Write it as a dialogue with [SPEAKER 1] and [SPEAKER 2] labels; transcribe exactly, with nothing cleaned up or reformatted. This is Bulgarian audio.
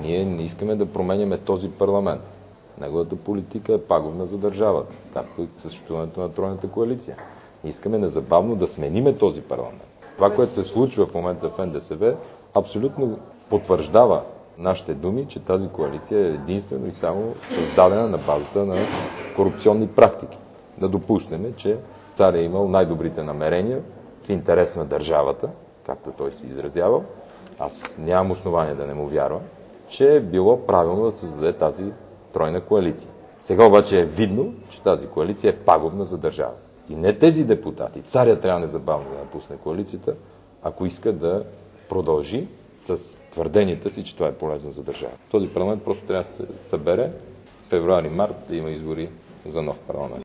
[SPEAKER 1] Ние не искаме да променяме този парламент. Неговата политика е пагубна за държавата, както и съществуването на тройната коалиция. Ние искаме незабавно да смениме този парламент. Това, което се случва в момента в Ен Де Се Ве, абсолютно потвърждава нашите думи, че тази коалиция е единствено и само създадена на базата на корупционни практики. Да допуснем, че цар е имал най-добрите намерения в интерес на държавата, както той се изразявал. Аз нямам основание да не му вярвам, че е било правилно да създаде тази тройна коалиция. Сега обаче е видно, че тази коалиция е пагубна за държавата. И не тези депутати. Царя трябва незабавно да напусне коалицията, ако иска да продължи с твърденията си, че това е полезно за държавата. Този парламент просто трябва да се събере в февруари-март да има избори за нов парламент.